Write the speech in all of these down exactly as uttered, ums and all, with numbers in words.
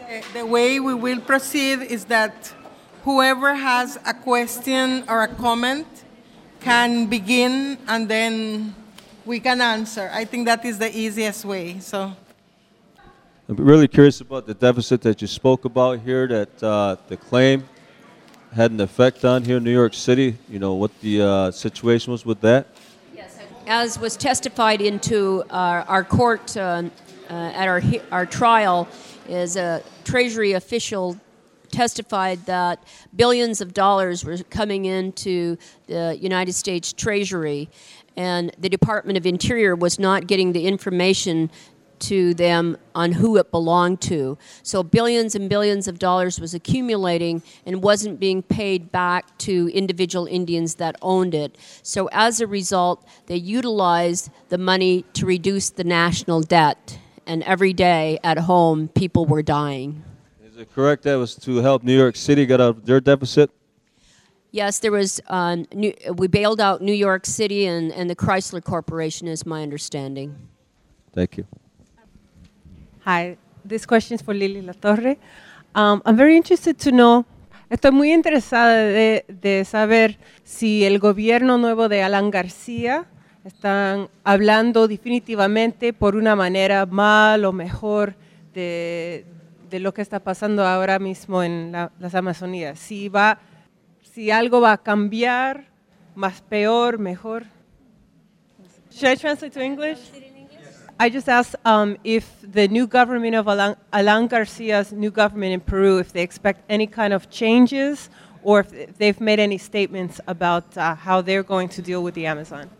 Uh, The way we will proceed is that whoever has a question or a comment can begin and then we can answer. I think that is the easiest way. So, I'm really curious about the deficit that you spoke about here, that uh, the claim had an effect on here in New York City. You know, what the uh, situation was with that? As was testified into our, our court uh, uh, at our, he- our trial, is a Treasury official testified that billions of dollars were coming into the United States Treasury, and the Department of Interior was not getting the information to them on who it belonged to. So billions and billions of dollars was accumulating and wasn't being paid back to individual Indians that owned it. So as a result, they utilized the money to reduce the national debt. And every day at home, people were dying. Is it correct that was to help New York City get out of their deficit? Yes, there was. Um, New, we bailed out New York City and, and the Chrysler Corporation, is my understanding. Thank you. Hi, this question is for Lily Latorre. Um, I'm very interested to know, estoy muy interesada de, de saber si el gobierno nuevo de Alan García están hablando definitivamente por una manera mal o mejor de, de lo que está pasando ahora mismo en la, las Amazonías. Si, va, si algo va a cambiar, más peor, mejor. Should I translate to English? I just asked um, if the new government of Alan, Alan Garcia's new government in Peru, if they expect any kind of changes or if they've made any statements about uh, how they're going to deal with the Amazon.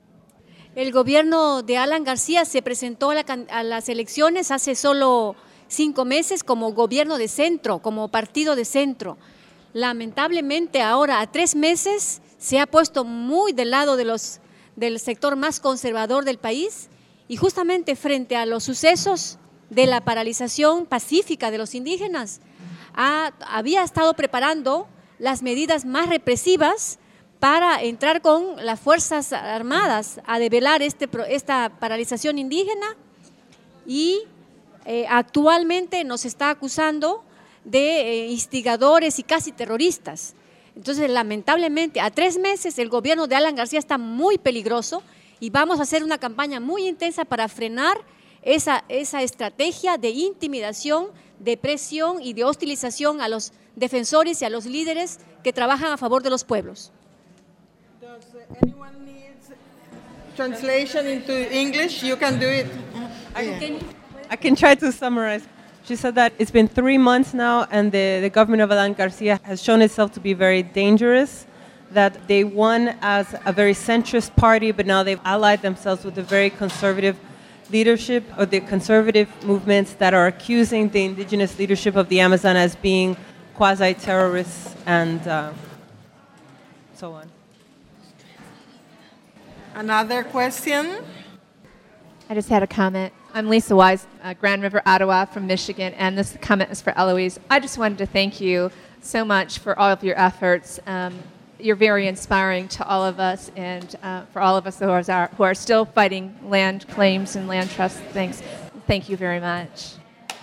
El gobierno de Alan García se presentó a, la, a las elecciones hace solo cinco meses como gobierno de centro, como partido de centro. Lamentablemente ahora a tres meses se ha puesto muy del lado de los, del sector más conservador del país. Y justamente frente a los sucesos de la paralización pacífica de los indígenas, ha, había estado preparando las medidas más represivas para entrar con las Fuerzas Armadas a develar este, esta paralización indígena y eh, actualmente nos está acusando de eh, instigadores y casi terroristas. Entonces, lamentablemente, a tres meses el gobierno de Alan García está muy peligroso. Y vamos a hacer una campaña muy intensa para frenar esa, esa estrategia de intimidación, de presión y de hostilización a los defensores y a los líderes que trabajan a favor de los pueblos. does anyone need translation into English? You can do it. I can, I can try to summarize. She said that it's been three months now and the, the government of Alan Garcia has shown itself to be very dangerous, that they won as a very centrist party, but now they've allied themselves with a very conservative leadership or the conservative movements that are accusing the indigenous leadership of the Amazon as being quasi-terrorists and uh, so on. Another question? I just had a comment. I'm Lisa Wise, uh, Grand River, Ottawa from Michigan, and this comment is for Eloise. I just wanted to thank you so much for all of your efforts. Um, You're very inspiring to all of us and uh, for all of us who are, who are still fighting land claims and land trust things. Thank you very much.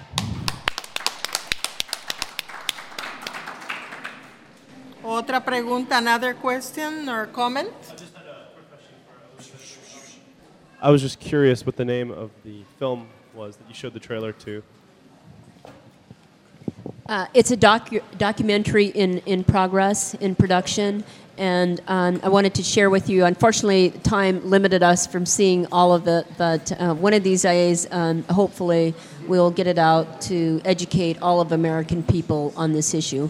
Otra pregunta, another question or comment? I was just curious what the name of the film was that you showed the trailer to. Uh, it's a docu- documentary in, in progress, in production, and um, I wanted to share with you. Unfortunately, time limited us from seeing all of it, but uh, one of these days, um, hopefully, we'll get it out to educate all of American people on this issue.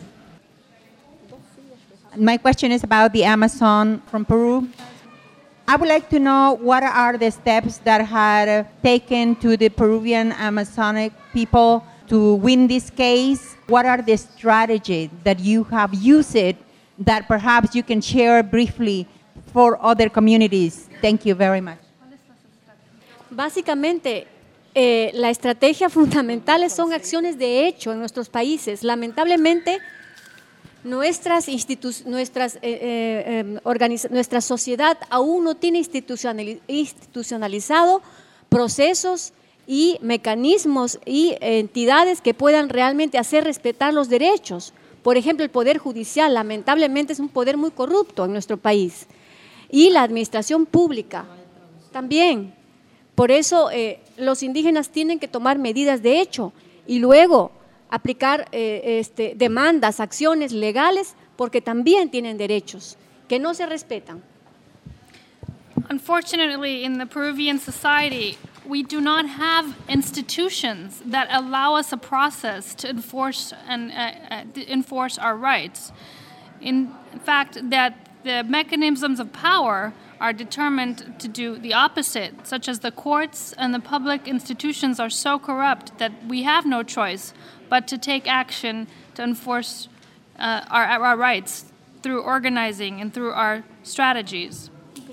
My question is about the Amazon from Peru. I would like to know what are the steps that had taken to the Peruvian Amazonic people to win this case. What are the strategies that you have used it that perhaps you can share briefly for other communities? Thank you very much. Básicamente, eh, la estrategia fundamental son acciones de hecho en nuestros países. Lamentablemente, nuestras institu- nuestras, eh, eh, organiz- nuestra sociedad aún no tiene institucionali- institucionalizado procesos y mecanismos y entidades que puedan realmente hacer respetar los derechos. Por ejemplo, el Poder Judicial, lamentablemente, es un poder muy corrupto en nuestro país. Y la administración pública también. Por eso eh, los indígenas tienen que tomar medidas de hecho y luego aplicar eh, este, demandas, acciones legales, porque también tienen derechos que no se respetan. Unfortunately, in the Peruvian society, we do not have institutions that allow us a process to enforce and uh, uh, to enforce our rights. In fact, that the mechanisms of power are determined to do the opposite, such as the courts and the public institutions are so corrupt that we have no choice but to take action to enforce uh, our, our rights through organizing and through our strategies.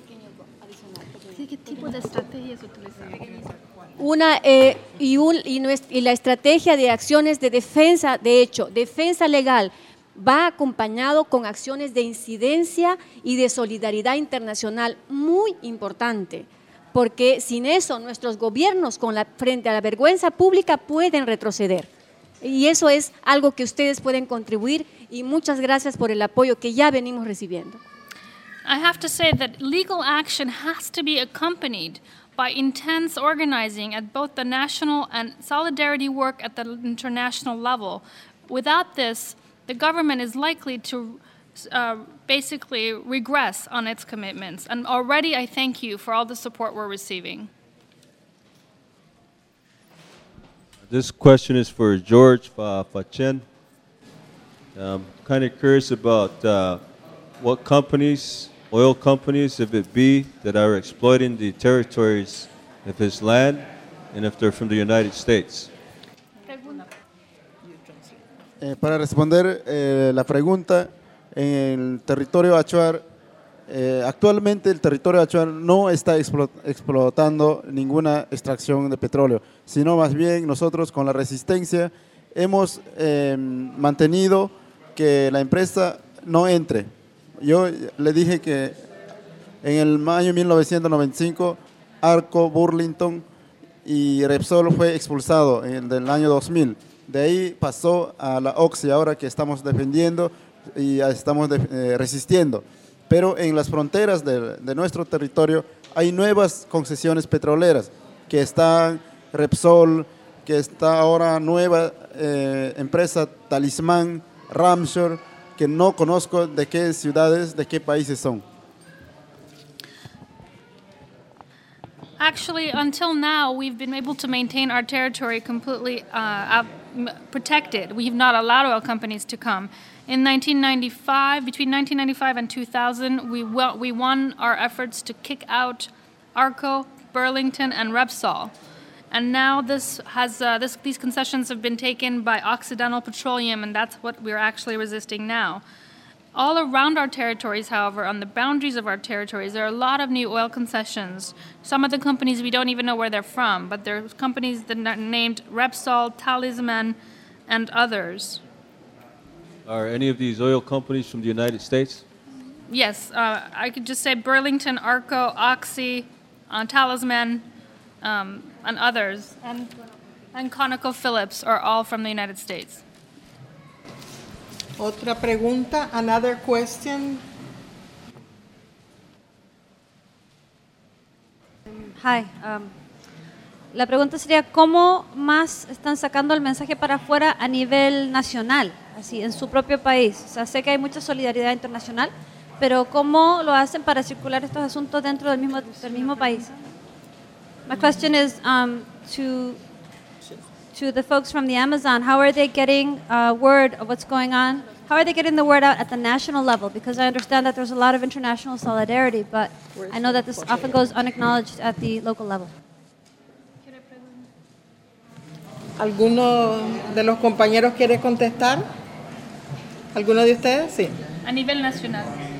Una, eh, y, un, y, nuestra, y la estrategia de acciones de defensa, de hecho, defensa legal, va acompañado con acciones de incidencia y de solidaridad internacional muy importante, porque sin eso nuestros gobiernos con la, frente a la vergüenza pública pueden retroceder. Y eso es algo que ustedes pueden contribuir y muchas gracias por el apoyo que ya venimos recibiendo. I have to say that legal action has to be accompanied by intense organizing at both the national and solidarity work at the international level. Without this, the government is likely to uh, basically regress on its commitments. And already I thank you for all the support we're receiving. This question is for George Fachin. I'm kind of curious about uh, what companies, oil companies, if it be, that are exploiting the territories of his land, and if they're from the United States. Eh, para responder eh, la pregunta, en el territorio Achuar, eh, actualmente el territorio Achuar no está explo explotando ninguna extracción de petróleo, sino más bien nosotros con la resistencia hemos eh, mantenido que la empresa no entre. Yo le dije que en el año mil novecientos noventa y cinco Arco, Burlington y Repsol fue expulsado en el año dos mil. De ahí pasó a la Oxy, ahora que estamos defendiendo y estamos de, eh, resistiendo. Pero en las fronteras de, de nuestro territorio hay nuevas concesiones petroleras, que están Repsol, que está ahora nueva eh, empresa Talismán, Ramshore, que no conozco de qué ciudades, de qué países son. Actually, until now, we've been able to maintain our territory completely uh, protected. We have not allowed oil companies to come. In nineteen ninety-five, between nineteen ninety-five and two thousand, we, we won our efforts to kick out Arco, Burlington, and Repsol. And now this has, uh, this, these concessions have been taken by Occidental Petroleum, and that's what we're actually resisting now. All around our territories, however, on the boundaries of our territories, there are a lot of new oil concessions. Some of the companies, we don't even know where they're from, but there are companies that are named Repsol, Talisman, and others. Are any of these oil companies from the United States? Yes, uh, I could just say Burlington, Arco, Oxy, uh, Talisman, um, and others, and, and ConocoPhillips are all from the United States. Otra pregunta, another question. Hi. Um, la pregunta sería, ¿cómo más están sacando el mensaje para afuera a nivel nacional, así, en su propio país? O sea, sé que hay mucha solidaridad internacional, pero ¿cómo lo hacen para circular estos asuntos dentro del mismo, del mismo país? My question is um, to to the folks from the Amazon, how are they getting uh, word of what's going on? How are they getting the word out at the national level? Because I understand that there's a lot of international solidarity, but I know that this often goes unacknowledged at the local level. ¿Alguno de los compañeros quiere contestar? ¿Alguno de ustedes? Sí. A nivel nacional.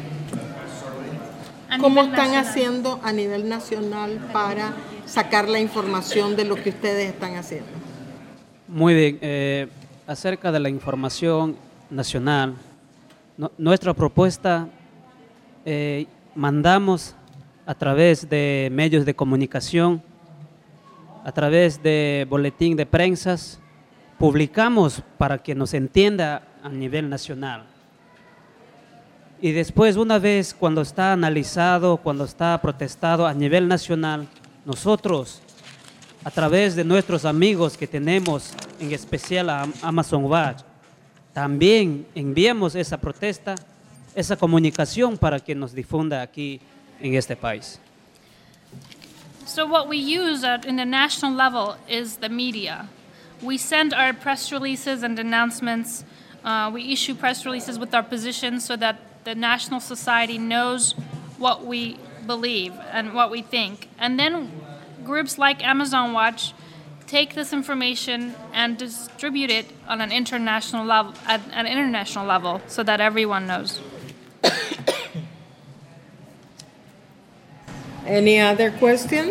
A ¿Cómo nivel están nacional. haciendo a nivel nacional para sacar la información de lo que ustedes están haciendo? Muy bien, eh, acerca de la información nacional, no, nuestra propuesta eh, mandamos a través de medios de comunicación a través de boletín de prensas, publicamos para que nos entienda a nivel nacional. Y después, una vez cuando está analizado, cuando está protestado a nivel nacional, nosotros, a través de nuestros amigos que tenemos, en especial a Amazon Watch, también enviamos esa protesta, esa comunicación para que nos difunda aquí en este país. So what we use at, in the national level is the media. We send our press releases and announcements. Uh, we issue press releases with our positions so that the national society knows what we believe and what we think. And then groups like Amazon Watch take this information and distribute it on an international level, at an international level, so that everyone knows. Any other question?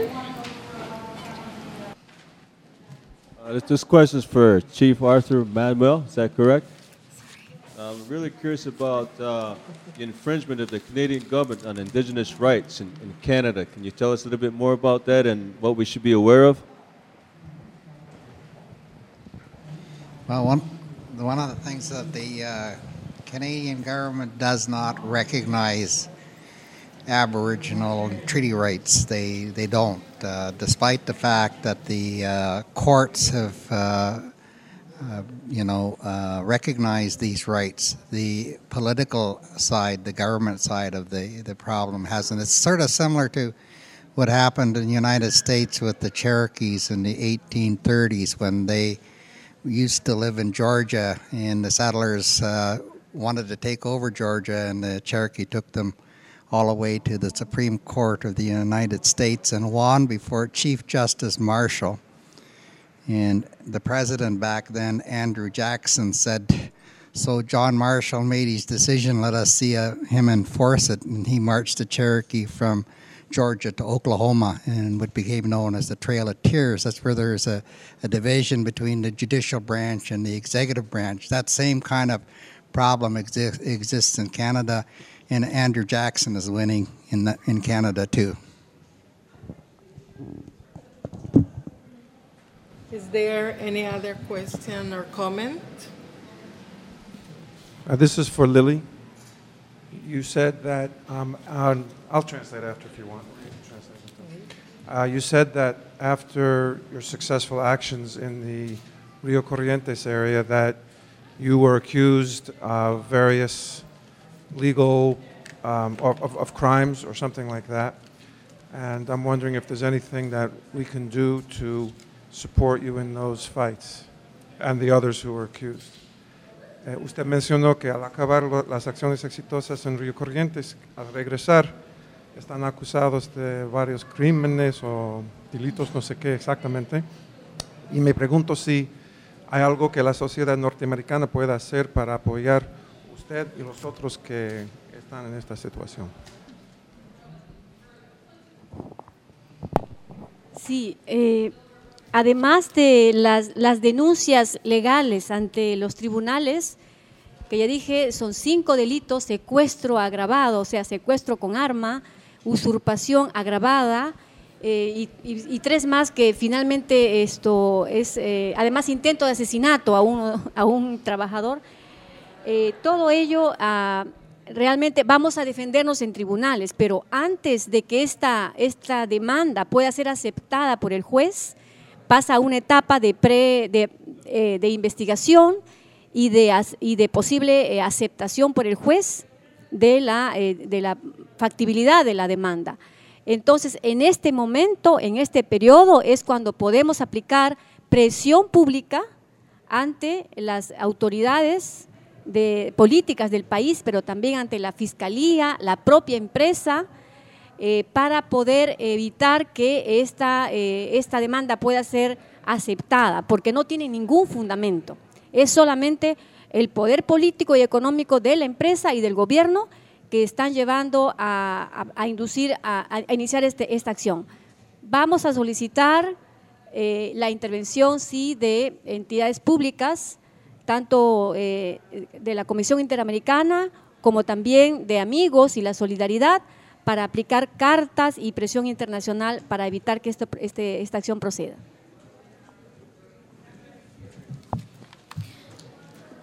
Uh, this question is for Chief Arthur Manuel. Is that correct? I'm really curious about uh, the infringement of the Canadian government on Indigenous rights in, in Canada. Can you tell us a little bit more about that and what we should be aware of? Well, one, one of the things that the uh, Canadian government does not recognize Aboriginal treaty rights. They, they don't, uh, despite the fact that the uh, courts have uh, Uh, you know, uh, recognize these rights. The political side, the government side of the, the problem hasn't. It's sort of similar to what happened in the United States with the Cherokees in the eighteen thirties when they used to live in Georgia and the settlers uh, wanted to take over Georgia, and the Cherokee took them all the way to the Supreme Court of the United States and won before Chief Justice Marshall. And the president back then, Andrew Jackson, said, so John Marshall made his decision, let us see uh, him enforce it. And he marched the Cherokee from Georgia to Oklahoma in what became known as the Trail of Tears. That's where there's a, a division between the judicial branch and the executive branch. That same kind of problem exi- exists in Canada, and Andrew Jackson is winning in, the, in Canada too. Is there any other question or comment? Uh, this is for Lily. You said that, um, um, I'll translate after if you want. Uh, you said that after your successful actions in the Rio Corrientes area that you were accused of various legal, um, of, of, of crimes or something like that. And I'm wondering if there's anything that we can do to support you in those fights and the others who were accused. Eh, usted mencionó que al acabar lo, las acciones exitosas en Río Corrientes, al regresar, están acusados de varios crímenes o delitos, no sé qué exactamente. Y me pregunto si hay algo que la sociedad norteamericana pueda hacer para apoyar a usted y los otros que están en esta situación. Sí, eh, además de las, las denuncias legales ante los tribunales, que ya dije, son cinco delitos: secuestro agravado, o sea, secuestro con arma, usurpación agravada, eh, y, y, y tres más que finalmente esto es, eh, además intento de asesinato a un, a un trabajador. Eh, todo ello ah, realmente vamos a defendernos en tribunales, pero antes de que esta, esta demanda pueda ser aceptada por el juez, pasa a una etapa de, pre, de, eh, de investigación y de, y de posible eh, aceptación por el juez de la, eh, de la factibilidad de la demanda. Entonces, en este momento, en este periodo, es cuando podemos aplicar presión pública ante las autoridades de políticas del país, pero también ante la fiscalía, la propia empresa, eh, para poder evitar que esta, eh, esta demanda pueda ser aceptada, porque no tiene ningún fundamento. Es solamente el poder político y económico de la empresa y del gobierno que están llevando a, a, a inducir, a, a iniciar este, esta acción. Vamos a solicitar eh, la intervención, sí, de entidades públicas, tanto eh, de la Comisión Interamericana como también de amigos y la solidaridad, para aplicar cartas y presión internacional para evitar que esto, este, esta acción proceda.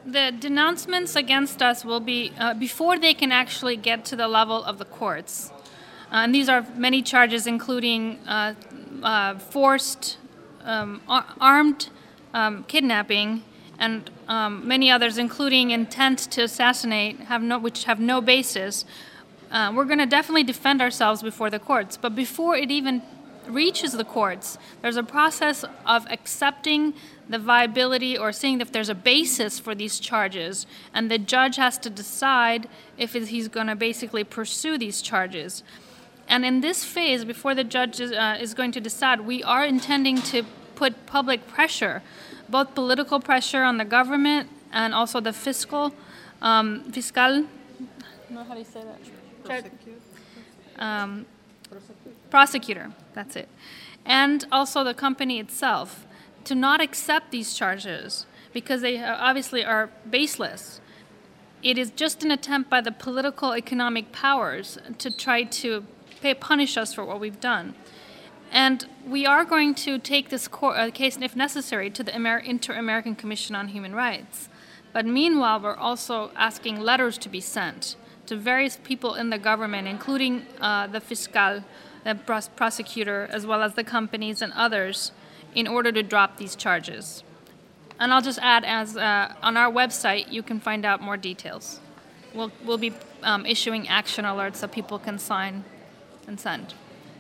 the denouncements against us will be uh, before they can actually get to the level of the courts. Uh, and these are many charges, including uh, uh, forced, um, ar- armed um, kidnapping, and um, many others, including intent to assassinate, have no, which have no basis. Uh, we're going to definitely defend ourselves before the courts. But before it even reaches the courts, there's a process of accepting the viability or seeing if there's a basis for these charges, and the judge has to decide if he's going to basically pursue these charges. And in this phase, before the judge is, uh, is going to decide, we are intending to put public pressure, both political pressure on the government and also the fiscal, um, fiscal, I don't know how do you say that? Prosecutor. Um, prosecutor, that's it. And also the company itself to not accept these charges because they obviously are baseless. It is just an attempt by the political economic powers to try to pay, punish us for what we've done. And we are going to take this court, uh, case, if necessary, to the Amer- Inter-American Commission on Human Rights. But meanwhile, we're also asking letters to be sent to various people in the government, including uh, the fiscal, the pros- prosecutor, as well as the companies and others, in order to drop these charges. And I'll just add, as uh, on our website, you can find out more details. We'll, we'll be um, issuing action alerts so people can sign and send.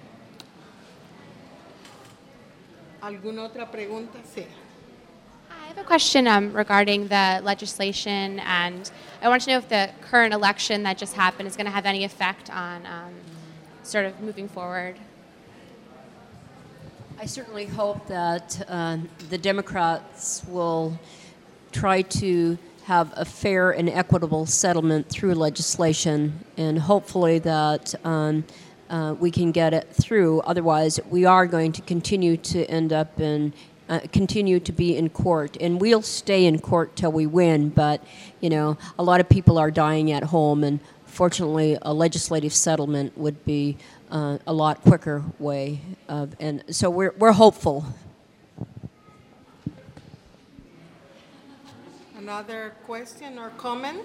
¿Alguna otra pregunta? Sí. I have a question um, regarding the legislation, and I want to know if the current election that just happened is going to have any effect on um, sort of moving forward. I certainly hope that uh, the Democrats will try to have a fair and equitable settlement through legislation, and hopefully that um, uh, we can get it through. Otherwise, we are going to continue to end up in Uh, continue to be in court, and we'll stay in court till we win. But you know, a lot of people are dying at home, and fortunately, a legislative settlement would be uh, a lot quicker way. Of, and so we're we're hopeful. Another question or comment?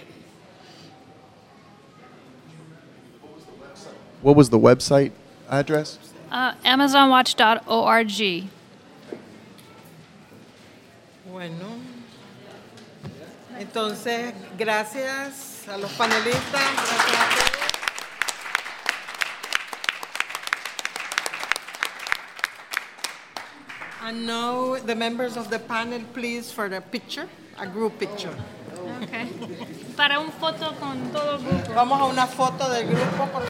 What was the website address? Uh, Amazon Watch dot org. Bueno, entonces, gracias a los panelistas. Gracias a todos. And now the members of the panel, please, for the picture, a group picture. Okay. Para un foto con todo el grupo. Vamos a una foto del grupo. Por